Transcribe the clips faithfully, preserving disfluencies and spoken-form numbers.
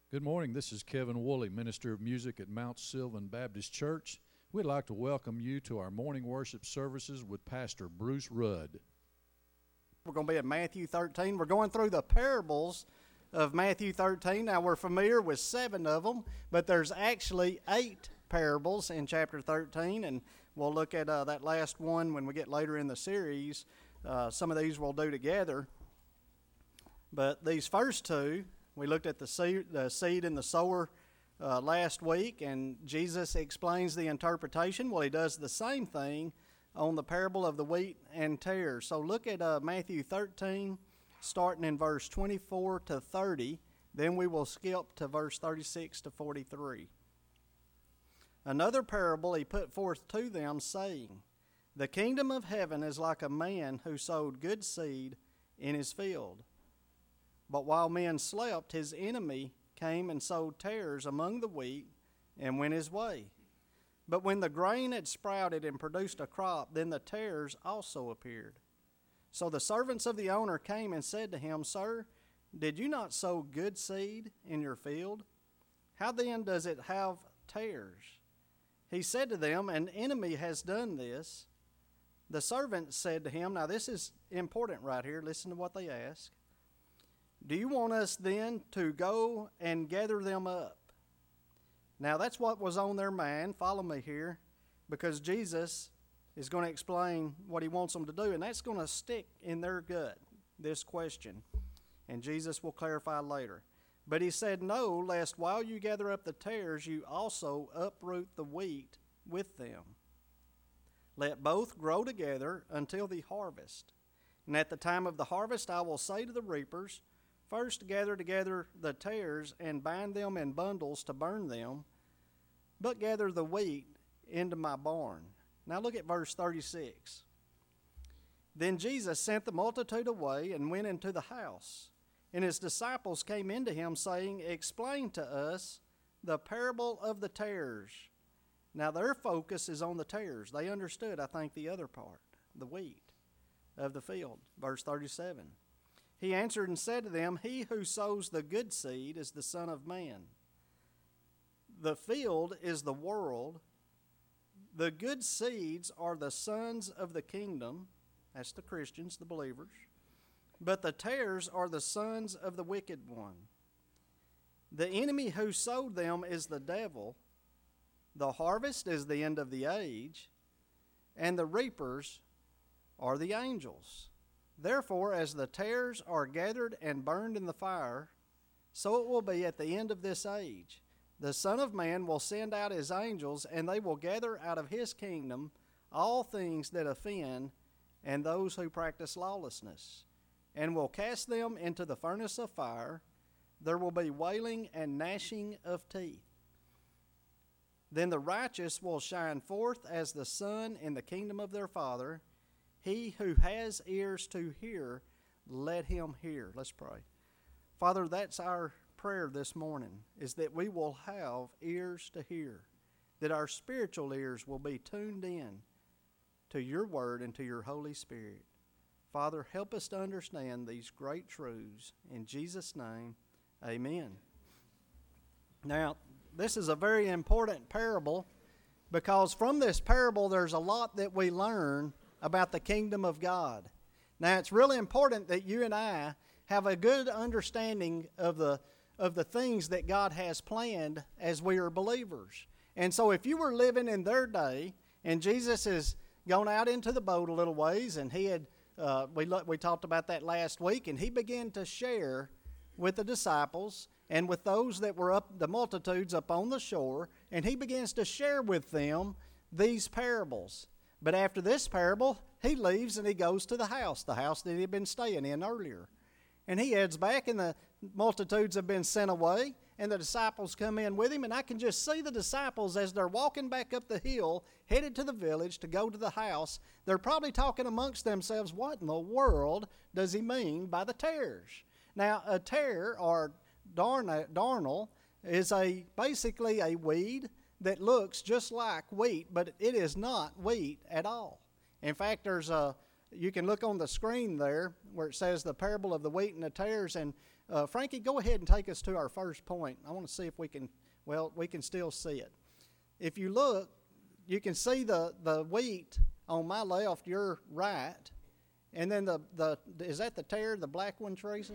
Good morning. This is Kevin Woolley, Minister of Music at Mount Sylvan Baptist Church. We'd like to welcome you to our morning worship services with Pastor Bruce Rudd. We're going to be at Matthew thirteen. We're going through the parables of Matthew thirteen. Now, we're familiar with seven of them, but there's actually eight parables in chapter thirteen, and we'll look at uh, that last one when we get later in the series. Uh, some of these we'll do together. But these first two, we looked at the seed, the seed and the sower uh, last week, and Jesus explains the interpretation. Well, he does the same thing on the parable of the wheat and tares. So look at uh, Matthew thirteen, starting in verse twenty-four to thirty. Then we will skip to verse thirty-six to forty-three. Another parable he put forth to them, saying, The kingdom of heaven is like a man who sowed good seed in his field. But while men slept, his enemy came and sowed tares among the wheat and went his way. But when the grain had sprouted and produced a crop, then the tares also appeared. So the servants of the owner came and said to him, Sir, did you not sow good seed in your field? How then does it have tares? He said to them, An enemy has done this. The servants said to him, now this is important right here, listen to what they ask. Do you want us then to go and gather them up? Now that's what was on their mind. Follow me here, because Jesus is going to explain what he wants them to do, and that's going to stick in their gut, this question. And Jesus will clarify later. But he said, No, lest while you gather up the tares, you also uproot the wheat with them. Let both grow together until the harvest. And at the time of the harvest I will say to the reapers, First gather together the tares and bind them in bundles to burn them, but gather the wheat into my barn. Now look at verse thirty-six. Then Jesus sent the multitude away and went into the house. And his disciples came into him, saying, Explain to us the parable of the tares. Now their focus is on the tares. They understood, I think, the other part, the wheat of the field. Verse thirty-seven. He answered and said to them, He who sows the good seed is the Son of Man. The field is the world. The good seeds are the sons of the kingdom. That's the Christians, the believers. But the tares are the sons of the wicked one. The enemy who sowed them is the devil. The harvest is the end of the age, and the reapers are the angels. Therefore, as the tares are gathered and burned in the fire, so it will be at the end of this age. The Son of Man will send out his angels, and they will gather out of his kingdom all things that offend and those who practice lawlessness, and will cast them into the furnace of fire. There will be wailing and gnashing of teeth. Then the righteous will shine forth as the sun in the kingdom of their Father. He who has ears to hear, let him hear. Let's pray. Father, that's our prayer this morning, is that we will have ears to hear, that our spiritual ears will be tuned in to your word and to your Holy Spirit. Father, help us to understand these great truths. In Jesus' name, amen. Now, this is a very important parable, because from this parable there's a lot that we learn about the kingdom of God. Now, it's really important that you and I have a good understanding of the of the things that God has planned as we are believers. And so if you were living in their day, and Jesus has gone out into the boat a little ways, and he had, uh, we, we talked about that last week, and he began to share with the disciples and with those that were up, the multitudes up on the shore, and he begins to share with them these parables. But after this parable, he leaves and he goes to the house, the house that he had been staying in earlier. And he heads back, and the multitudes have been sent away, and the disciples come in with him. And I can just see the disciples as they're walking back up the hill, headed to the village to go to the house. They're probably talking amongst themselves, what in the world does he mean by the tares? Now, a tare, or darnel, is a basically a weed that looks just like wheat, but it is not wheat at all. In fact, there's a, you can look on the screen there where it says the parable of the wheat and the tares, and uh, Frankie, go ahead and take us to our first point. I want to see if we can, well, we can still see it. If you look, you can see the, the wheat on my left, your right, and then the, the is that the tare, the black one, Teresa?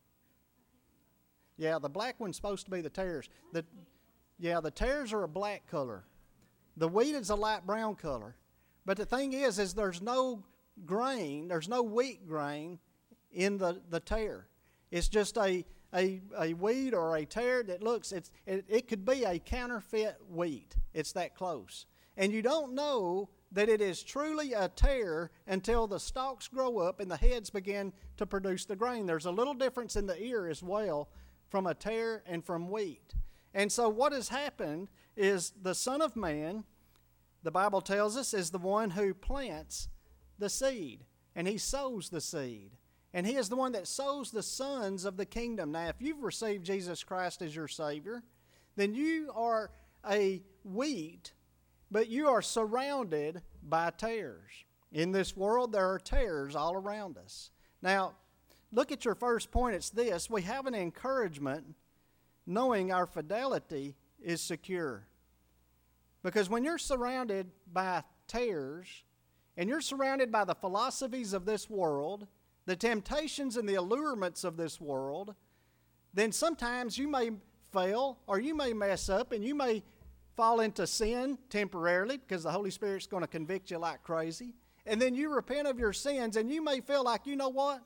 Yeah, the black one's supposed to be the tares. The, yeah, the tares are a black color. The wheat is a light brown color. But the thing is, is there's no grain, there's no wheat grain in the, the tare. It's just a, a, a wheat or a tare that looks, it's, it, it could be a counterfeit wheat. It's that close. And you don't know that it is truly a tare until the stalks grow up and the heads begin to produce the grain. There's a little difference in the ear as well from a tare and from wheat. And so what has happened is the Son of Man, the Bible tells us, is the one who plants the seed, and he sows the seed. And he is the one that sows the sons of the kingdom. Now, if you've received Jesus Christ as your Savior, then you are a wheat, but you are surrounded by tares. In this world, there are tares all around us. Now, look at your first point. It's this. We have an encouragement knowing our fidelity is secure. Because when you're surrounded by tares, and you're surrounded by the philosophies of this world, the temptations and the allurements of this world, then sometimes you may fail or you may mess up and you may fall into sin temporarily because the Holy Spirit's going to convict you like crazy. And then you repent of your sins and you may feel like, you know what?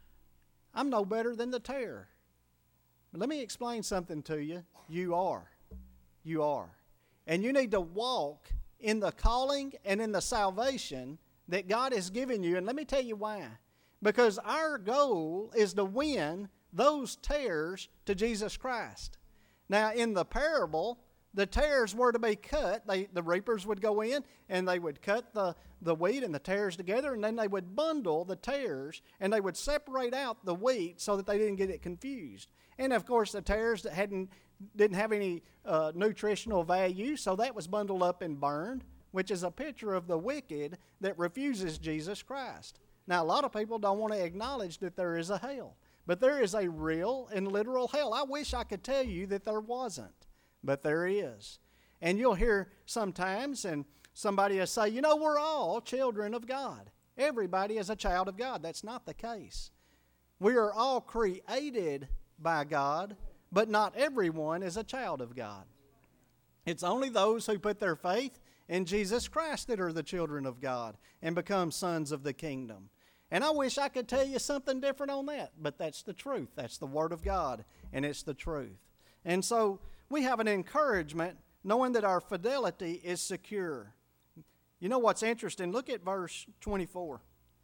I'm no better than the tare. But let me explain something to you. You are. You are. And you need to walk in the calling and in the salvation that God has given you. And let me tell you why. Because our goal is to win those tares to Jesus Christ. Now, in the parable, the tares were to be cut. They, the reapers would go in and they would cut the, the wheat and the tares together, and then they would bundle the tares and they would separate out the wheat so that they didn't get it confused. And of course, the tares that hadn't didn't have any uh, nutritional value, so that was bundled up and burned, which is a picture of the wicked that refuses Jesus Christ. Now, a lot of people don't want to acknowledge that there is a hell, but there is a real and literal hell. I wish I could tell you that there wasn't, but there is. And you'll hear sometimes, and somebody will say, you know, we're all children of God. Everybody is a child of God. That's not the case. We are all created by God, but not everyone is a child of God. It's only those who put their faith in Jesus Christ that are the children of God and become sons of the kingdom. And I wish I could tell you something different on that, but that's the truth. That's the Word of God, and it's the truth. And so we have an encouragement knowing that our fidelity is secure. You know what's interesting? Look at verse twenty-four.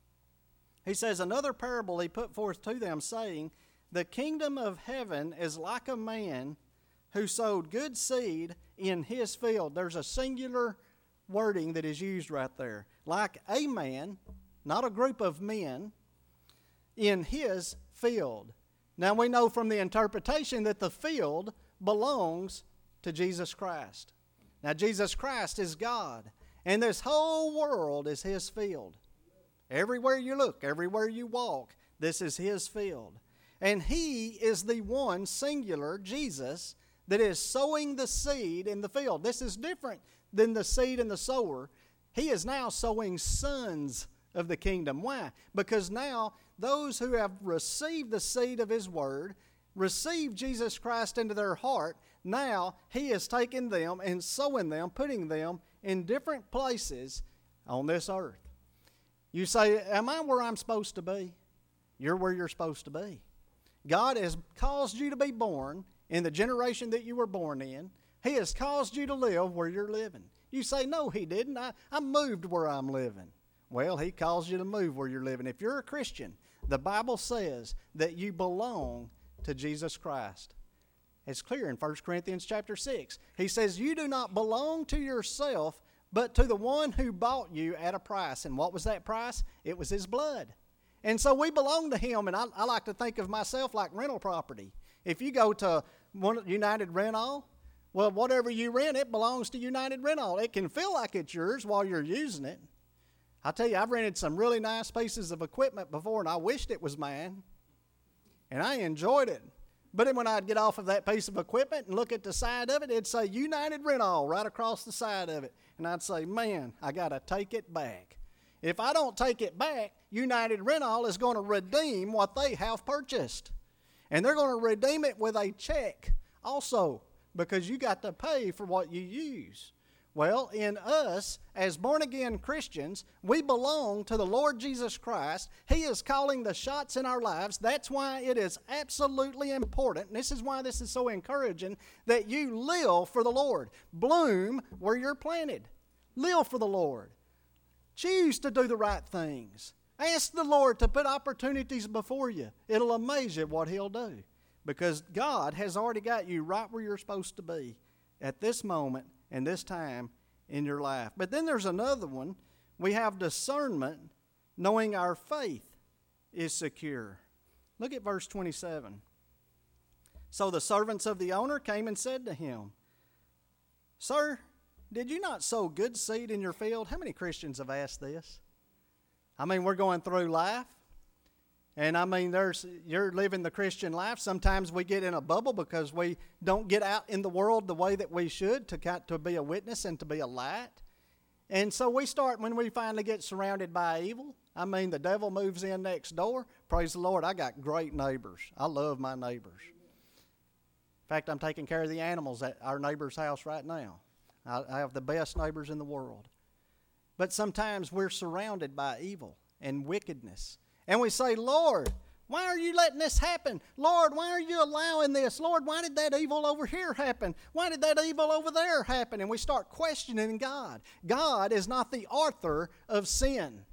He says, another parable he put forth to them, saying, the kingdom of heaven is like a man who sowed good seed in his field. There's a singular wording that is used right there. Like a man, not a group of men, in his field. Now we know from the interpretation that the field belongs to Jesus Christ. Now Jesus Christ is God, and this whole world is his field. Everywhere you look, everywhere you walk, this is his field. And he is the one, singular, Jesus, that is sowing the seed in the field. This is different than the seed in the sower. He is now sowing sons of the kingdom. Why? Because now those who have received the seed of his word, received Jesus Christ into their heart, now he is taking them and sowing them, putting them in different places on this earth. You say, am I where I'm supposed to be? You're where you're supposed to be. God has caused you to be born in the generation that you were born in. He has caused you to live where you're living. You say, no, he didn't. I, I moved where I'm living. Well, he caused you to move where you're living. If you're a Christian, the Bible says that you belong to Jesus Christ. It's clear in First Corinthians chapter six. He says, you do not belong to yourself, but to the one who bought you at a price. And what was that price? It was his blood. And so we belong to him, and I, I like to think of myself like rental property. If you go to one, United Rent-All, well, whatever you rent, it belongs to United Rent-All. It can feel like it's yours while you're using it. I tell you, I've rented some really nice pieces of equipment before, and I wished it was mine. and I enjoyed it. But then when I'd get off of that piece of equipment and look at the side of it, it'd say United Rent-All right across the side of it. And I'd say, man, I got to take it back. If I don't take it back, United Rent-All is going to redeem what they have purchased. And they're going to redeem it with a check also, because you got to pay for what you use. Well, in us, as born-again Christians, we belong to the Lord Jesus Christ. He is calling the shots in our lives. That's why it is absolutely important, and this is why this is so encouraging, that you live for the Lord. Bloom where you're planted. Live for the Lord. Choose to do the right things. Ask the Lord to put opportunities before you. It'll amaze you what He'll do, because God has already got you right where you're supposed to be at this moment and this time in your life. But then there's another one. We have discernment, knowing our faith is secure. Look at verse twenty-seven. So the servants of the owner came and said to him, Sir, did you not sow good seed in your field? How many Christians have asked this? I mean, we're going through life. And I mean, there's you're living the Christian life. Sometimes we get in a bubble because we don't get out in the world the way that we should to, to be a witness and to be a light. And so we start when we finally get surrounded by evil. I mean, the devil moves in next door. Praise the Lord, I got great neighbors. I love my neighbors. In fact, I'm taking care of the animals at our neighbor's house right now. I, I have the best neighbors in the world. But sometimes we're surrounded by evil and wickedness. And we say, Lord, why are you letting this happen? Lord, why are you allowing this? Lord, why did that evil over here happen? Why did that evil over there happen? And we start questioning God. God is not the author of sin.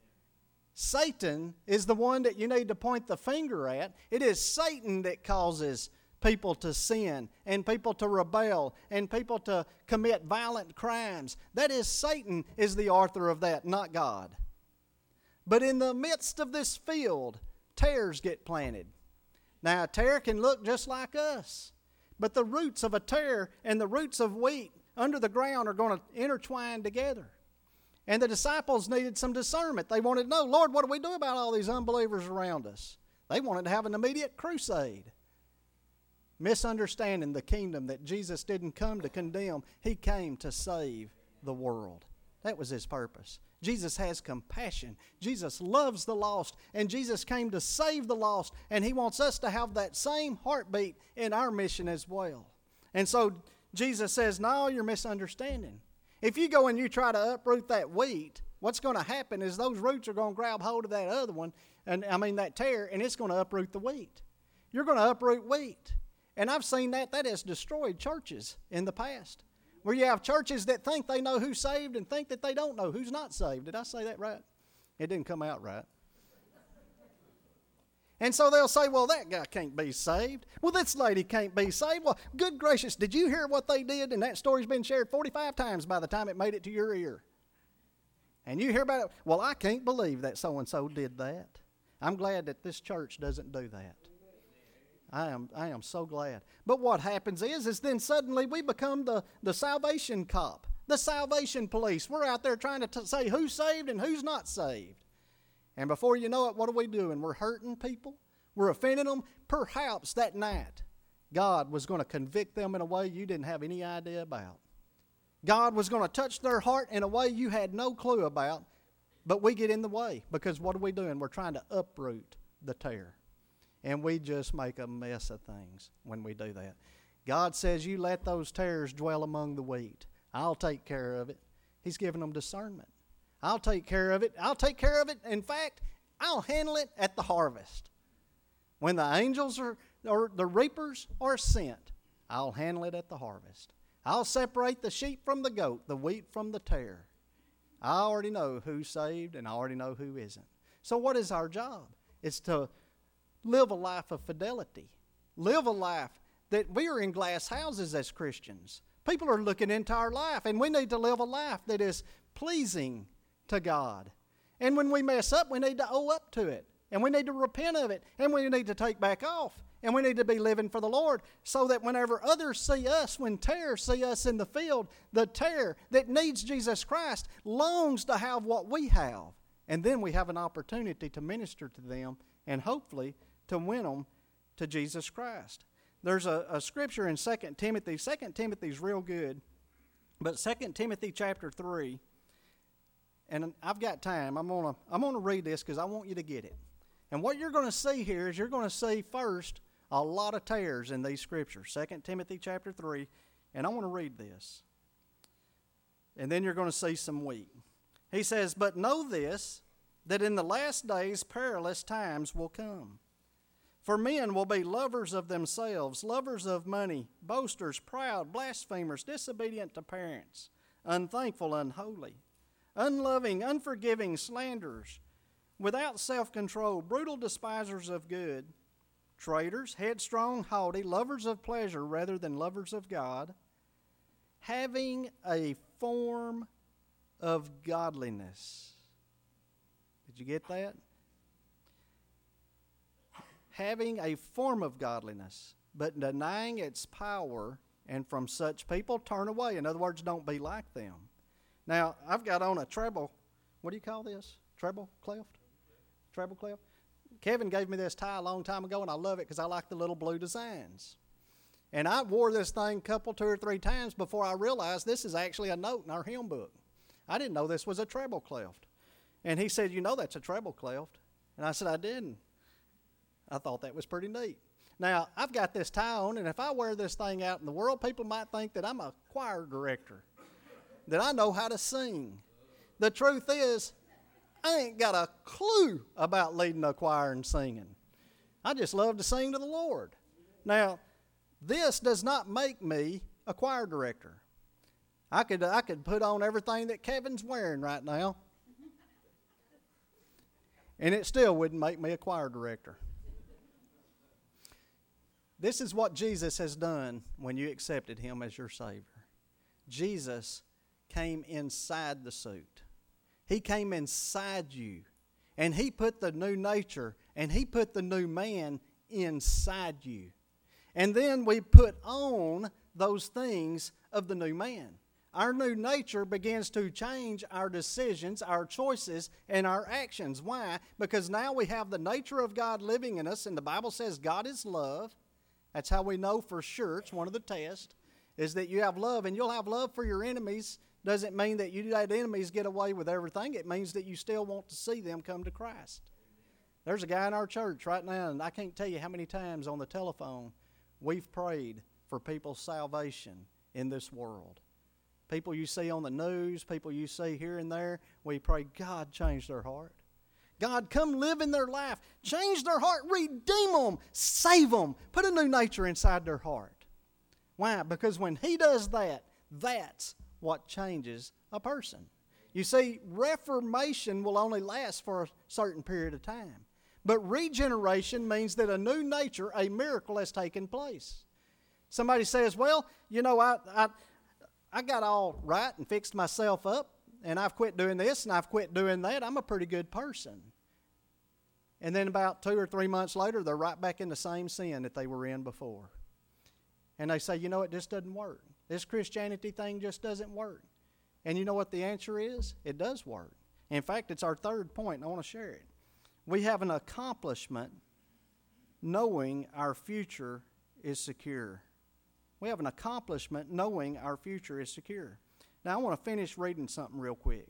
Satan is the one that you need to point the finger at. It is Satan that causes people to sin and people to rebel and people to commit violent crimes. That is, Satan is the author of that, not God. But in the midst of this field, tares get planted. Now, a tare can look just like us, but the roots of a tare and the roots of wheat under the ground are going to intertwine together. And the disciples needed some discernment. They wanted to know, Lord, what do we do about all these unbelievers around us? They wanted to have an immediate crusade. Misunderstanding the kingdom that Jesus didn't come to condemn. He came to save the world. That was His purpose. Jesus has compassion. Jesus loves the lost, and Jesus came to save the lost, and He wants us to have that same heartbeat in our mission as well. And so Jesus says, no, you're misunderstanding. If you go and you try to uproot that wheat, what's going to happen is those roots are going to grab hold of that other one, and I mean that tare, and it's going to uproot the wheat. You're going to uproot wheat. And I've seen that. That has destroyed churches in the past, where you have churches that think they know who's saved and think that they don't know who's not saved. Did I say that right? It didn't come out right. And so they'll say, well, that guy can't be saved. Well, this lady can't be saved. Well, good gracious, did you hear what they did? And that story's been shared forty-five times by the time it made it to your ear. And you hear about it. Well, I can't believe that so-and-so did that. I'm glad that this church doesn't do that. I am I am so glad. But what happens is, is then suddenly we become the, the salvation cop, the salvation police. We're out there trying to t- say who's saved and who's not saved. And before you know it, what are we doing? We're hurting people. We're offending them. Perhaps that night, God was going to convict them in a way you didn't have any idea about. God was going to touch their heart in a way you had no clue about. But we get in the way, because what are we doing? We're trying to uproot the tare. And we just make a mess of things when we do that. God says, you let those tares dwell among the wheat. I'll take care of it. He's given them discernment. I'll take care of it. I'll take care of it. In fact, I'll handle it at the harvest. When the angels are, or the reapers are sent, I'll handle it at the harvest. I'll separate the sheep from the goat, the wheat from the tare. I already know who's saved and I already know who isn't. So what is our job? It's to live a life of fidelity. Live a life that we are in glass houses as Christians. People are looking into our life, and we need to live a life that is pleasing to God. And when we mess up, we need to owe up to it. And we need to repent of it. And we need to take back off. And we need to be living for the Lord, so that whenever others see us, when tares see us in the field, the tare that needs Jesus Christ longs to have what we have. And then we have an opportunity to minister to them and hopefully to win them to Jesus Christ. There's a, a scripture in Second Timothy. Second Timothy's real good, but Second Timothy chapter three, and I've got time. I'm gonna I'm gonna read this because I want you to get it. And what you're going to see here is you're going to see first a lot of tares in these scriptures. Second Timothy chapter three, and I want to read this. And then you're going to see some wheat. He says, "But know this, that in the last days perilous times will come. For men will be lovers of themselves, lovers of money, boasters, proud, blasphemers, disobedient to parents, unthankful, unholy, unloving, unforgiving, slanderers, without self-control, brutal despisers of good, traitors, headstrong, haughty, lovers of pleasure rather than lovers of God, having a form of godliness." Did you get that? Having a form of godliness, but denying its power, and from such people turn away. In other words, don't be like them. Now, I've got on a treble, what do you call this? Treble cleft? Treble cleft? Kevin gave me this tie a long time ago, and I love it because I like the little blue designs. And I wore this thing a couple, two or three times before I realized this is actually a note in our hymn book. I didn't know this was a treble cleft. And he said, "You know that's a treble cleft." And I said, "I didn't." I thought that was pretty neat. Now, I've got this tie on, and if I wear this thing out in the world, people might think that I'm a choir director, that I know how to sing. The truth is, I ain't got a clue about leading a choir and singing. I just love to sing to the Lord. Now, this does not make me a choir director. I could, I could put on everything that Kevin's wearing right now, and it still wouldn't make me a choir director. This is what Jesus has done when you accepted Him as your Savior. Jesus came inside the suit. He came inside you, and He put the new nature, and He put the new man inside you. And then we put on those things of the new man. Our new nature begins to change our decisions, our choices, and our actions. Why? Because now we have the nature of God living in us, and the Bible says God is love. That's how we know for sure. It's one of the tests, is that you have love, and you'll have love for your enemies. Doesn't mean that you let enemies get away with everything. It means that you still want to see them come to Christ. There's a guy in our church right now, and I can't tell you how many times on the telephone we've prayed for people's salvation in this world. People you see on the news, people you see here and there, we pray, God, change their heart. God, come live in their life. Change their heart. Redeem them. Save them. Put a new nature inside their heart. Why? Because when He does that, that's what changes a person. You see, reformation will only last for a certain period of time. But regeneration means that a new nature, a miracle has taken place. Somebody says, well, you know, I, I, I got all right and fixed myself up, and I've quit doing this and I've quit doing that. I'm a pretty good person. And then about two or three months later, they're right back in the same sin that they were in before. And they say, you know, it just doesn't work. This Christianity thing just doesn't work. And you know what the answer is? It does work. In fact, it's our third point, and I want to share it. We have an accomplishment knowing our future is secure. We have an accomplishment knowing our future is secure. Now, I want to finish reading something real quick.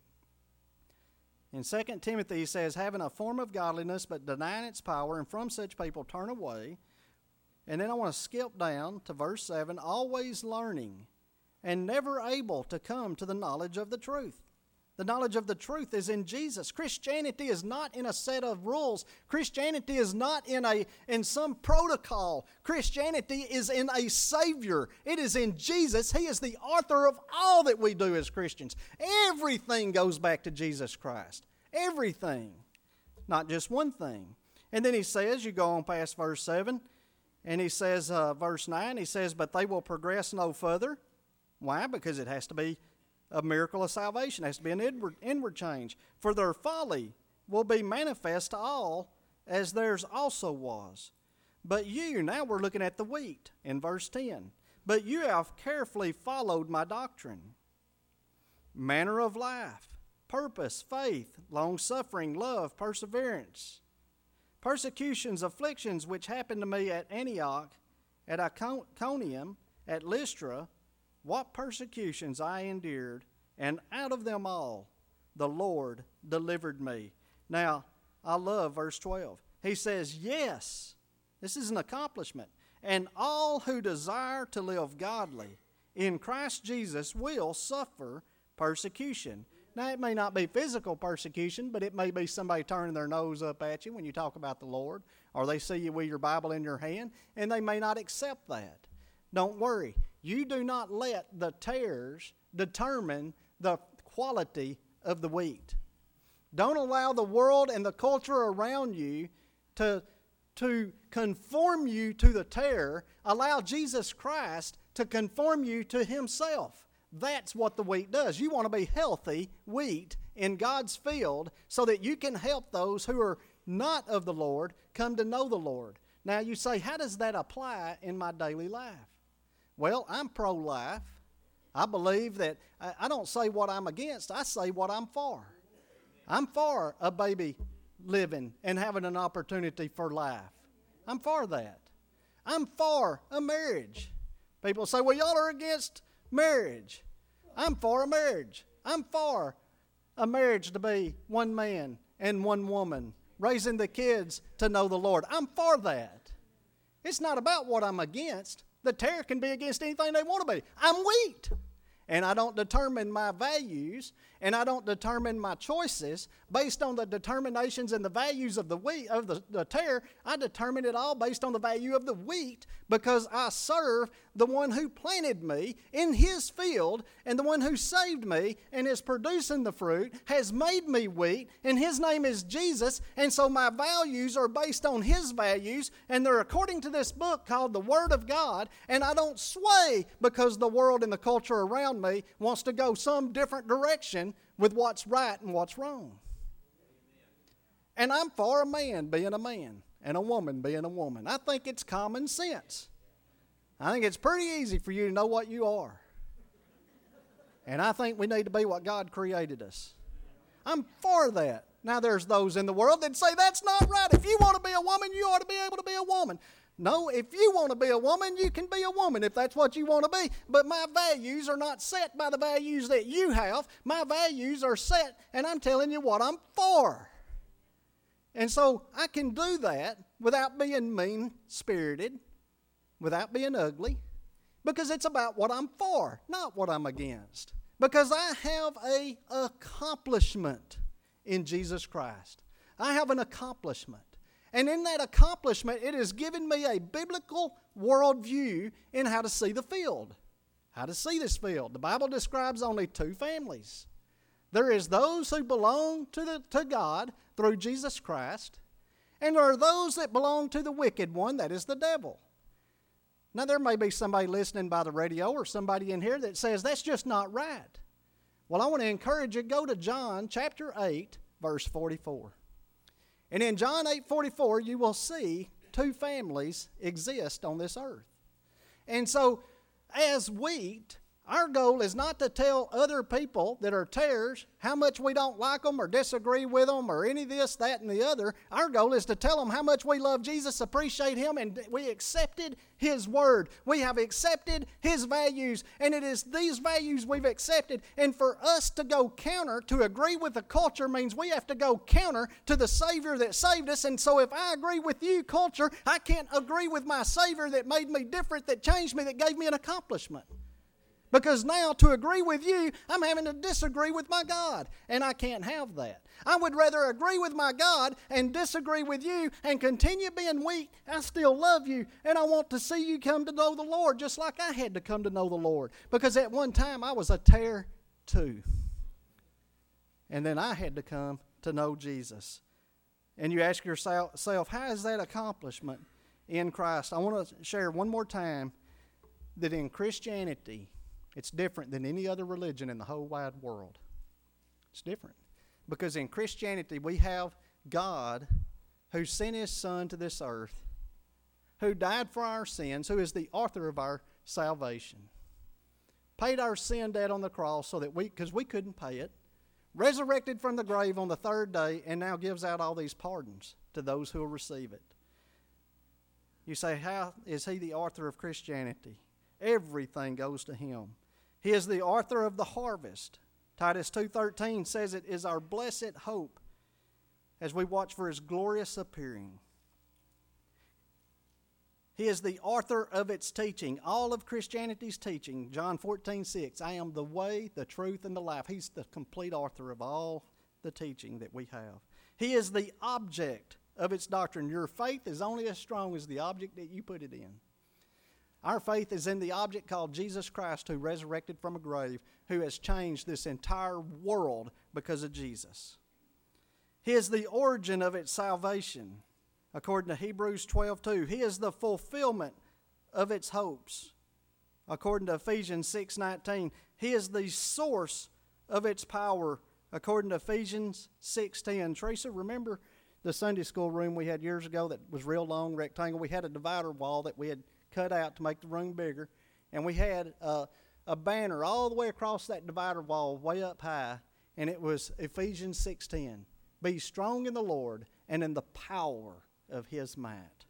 In Second Timothy, he says, having a form of godliness, but denying its power, and from such people turn away. And then I want to skip down to verse seven, always learning and never able to come to the knowledge of the truth. The knowledge of the truth is in Jesus. Christianity is not in a set of rules. Christianity is not in a in some protocol. Christianity is in a Savior. It is in Jesus. He is the author of all that we do as Christians. Everything goes back to Jesus Christ. Everything. Not just one thing. And then he says, you go on past verse seven, and he says, uh, verse nine, he says, but they will progress no further. Why? Because it has to be a miracle of salvation. It has to be an inward, inward change. For their folly will be manifest to all, as theirs also was. But you, now we're looking at the wheat in verse ten. But you have carefully followed my doctrine, manner of life, purpose, faith, long-suffering, love, perseverance. persecutions, afflictions which happened to me at Antioch, at Iconium, at Lystra, what persecutions I endured, and out of them all the Lord delivered me. Now, I love verse twelve. He says, yes, this is an accomplishment. And all who desire to live godly in Christ Jesus will suffer persecution. Now, it may not be physical persecution, but it may be somebody turning their nose up at you when you talk about the Lord, or they see you with your Bible in your hand, and they may not accept that. Don't worry. You do not let the tares determine the quality of the wheat. Don't allow the world and the culture around you to, to conform you to the tare. Allow Jesus Christ to conform you to Himself. That's what the wheat does. You want to be healthy wheat in God's field so that you can help those who are not of the Lord come to know the Lord. Now you say, how does that apply in my daily life? Well, I'm pro-life. I believe that, I, I don't say what I'm against, I say what I'm for. I'm for a baby living and having an opportunity for life. I'm for that. I'm for a marriage. People say, well, y'all are against marriage. I'm for a marriage. I'm for a marriage to be one man and one woman, raising the kids to know the Lord. I'm for that. It's not about what I'm against. The tare can be against anything they want to be. I'm wheat. And I don't determine my values and I don't determine my choices based on the determinations and the values of the wheat, of the, the tare. I determine it all based on the value of the wheat because I serve the one who planted me in His field, and the one who saved me and is producing the fruit has made me wheat, and His name is Jesus, and so my values are based on His values, and they're according to this book called the Word of God, and I don't sway because the world and the culture around me wants to go some different direction with what's right and what's wrong. And I'm for a man being a man and a woman being a woman. I think it's common sense. I think it's pretty easy for you to know what you are. And I think we need to be what God created us. I'm for that. Now there's those in the world that say that's not right. If you want to be a woman, you ought to be able to be a woman. No, if you want to be a woman, you can be a woman if that's what you want to be. But my values are not set by the values that you have. My values are set, and I'm telling you what I'm for. And so I can do that without being mean-spirited, without being ugly, because it's about what I'm for, not what I'm against. Because I have an accomplishment in Jesus Christ. I have an accomplishment. And in that accomplishment, it has given me a biblical worldview in how to see the field, how to see this field. The Bible describes only two families. There is those who belong to, the, to God through Jesus Christ, and there are those that belong to the wicked one, that is the devil. Now, there may be somebody listening by the radio or somebody in here that says, that's just not right. Well, I want to encourage you, go to John chapter eight, verse forty-four. And in John eight forty-four, you will see two families exist on this earth. And so, as wheat, our goal is not to tell other people that are tares how much we don't like them or disagree with them or any of this, that, and the other. Our goal is to tell them how much we love Jesus, appreciate Him, and we accepted His Word. We have accepted His values, and it is these values we've accepted. And for us to go counter, to agree with the culture, means we have to go counter to the Savior that saved us. And so if I agree with you, culture, I can't agree with my Savior that made me different, that changed me, that gave me an accomplishment. Because now, to agree with you, I'm having to disagree with my God, and I can't have that. I would rather agree with my God and disagree with you and continue being weak. I still love you, and I want to see you come to know the Lord just like I had to come to know the Lord. Because at one time, I was a tare too. And then I had to come to know Jesus. And you ask yourself, how is that accomplishment in Christ? I want to share one more time that in Christianity, it's different than any other religion in the whole wide world. It's different. Because in Christianity, we have God who sent His Son to this earth, who died for our sins, who is the author of our salvation, paid our sin debt on the cross so that we, because we couldn't pay it, resurrected from the grave on the third day, and now gives out all these pardons. to those who will receive it. You say, how is he the author of Christianity? Everything goes to him. He is the author of the harvest. Titus two thirteen says it is our blessed hope as we watch for his glorious appearing. He is the author of its teaching, all of Christianity's teaching. John fourteen six, I am the way, the truth, and the life. He's the complete author of all the teaching that we have. He is the object of its doctrine. Your faith is only as strong as the object that you put it in. Our faith is in the object called Jesus Christ, who resurrected from a grave, who has changed this entire world because of Jesus. He is the origin of its salvation, according to Hebrews twelve two. He is the fulfillment of its hopes, according to Ephesians six nineteen. He is the source of its power, according to Ephesians six ten. Teresa, remember the Sunday school room we had years ago that was real long, rectangle? We had a divider wall that we had cut out to make the room bigger, and we had a, a banner all the way across that divider wall, way up high, and it was Ephesians six ten. Be strong in the Lord and in the power of his might.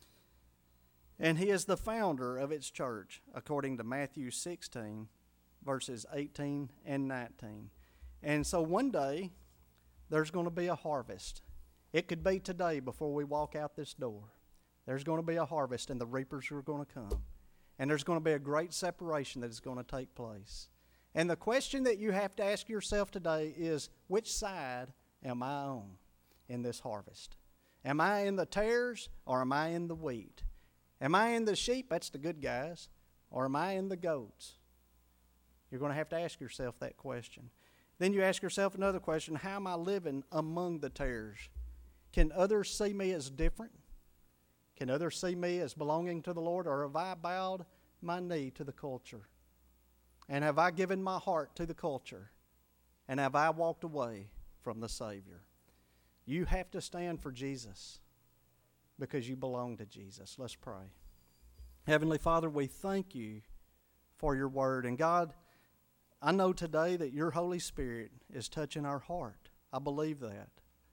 And he is the founder of its church, according to Matthew sixteen, verses eighteen and nineteen. And so one day, there's going to be a harvest. It could be today before we walk out this door. There's going to be a harvest, and the reapers are going to come. And there's going to be a great separation that is going to take place. And the question that you have to ask yourself today is, which side am I on in this harvest? Am I in the tares, or am I in the wheat? Am I in the sheep, that's the good guys, or am I in the goats? You're going to have to ask yourself that question. Then you ask yourself another question, how am I living among the tares? Can others see me as different? Can others see me as belonging to the Lord, or have I bowed my knee to the culture? And have I given my heart to the culture? And have I walked away from the Savior? You have to stand for Jesus because you belong to Jesus. Let's pray. Heavenly Father, we thank you for your word. And God, I know today that your Holy Spirit is touching our heart. I believe that.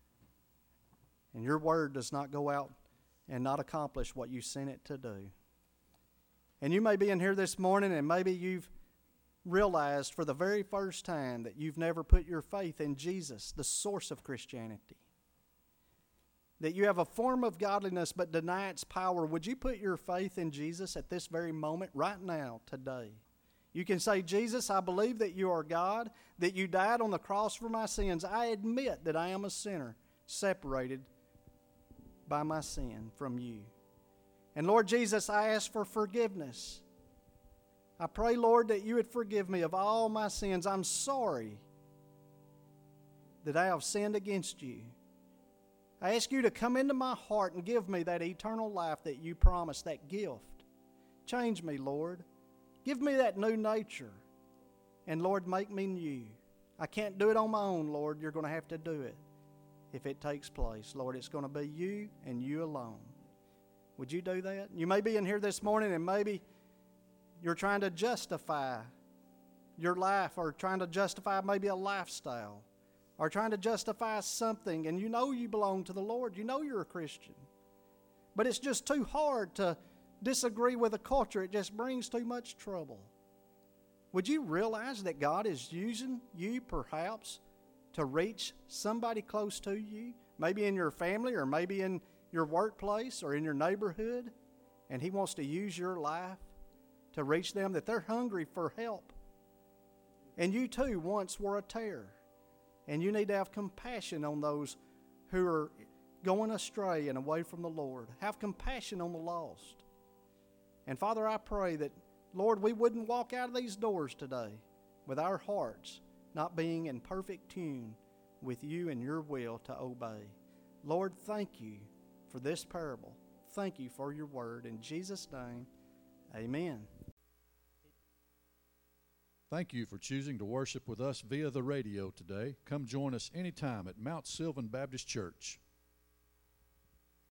And your word does not go out and not accomplish what you sent it to do. And you may be in here this morning, and maybe you've realized for the very first time that you've never put your faith in Jesus, the source of Christianity. That you have a form of godliness but deny its power. Would you put your faith in Jesus at this very moment, right now, today? You can say, Jesus, I believe that you are God, that you died on the cross for my sins. I admit that I am a sinner, separated by my sin from you. And Lord Jesus, I ask for forgiveness. I pray, Lord, that you would forgive me of all my sins. I'm sorry that I have sinned against you. I ask you to come into my heart and give me that eternal life that you promised, that gift. Change me, Lord. Give me that new nature. And Lord, make me new. I can't do it on my own, Lord. You're going to have to do it if it takes place. Lord, it's going to be you and you alone. Would you do that? You may be in here this morning and maybe you're trying to justify your life, or trying to justify maybe a lifestyle, or trying to justify something, and you know you belong to the Lord. You know you're a Christian. But it's just too hard to disagree with a culture. It just brings too much trouble. Would you realize that God is using you perhaps to reach somebody close to you, maybe in your family, or maybe in your workplace, or in your neighborhood, and He wants to use your life to reach them, that they're hungry for help. And you too once were a tare, and you need to have compassion on those who are going astray and away from the Lord. Have compassion on the lost. And Father, I pray that, Lord, we wouldn't walk out of these doors today with our hearts not being in perfect tune with you and your will to obey. Lord, thank you for this parable. Thank you for your word. In Jesus' name, amen. Thank you for choosing to worship with us via the radio today. Come join us anytime at Mount Sylvan Baptist Church.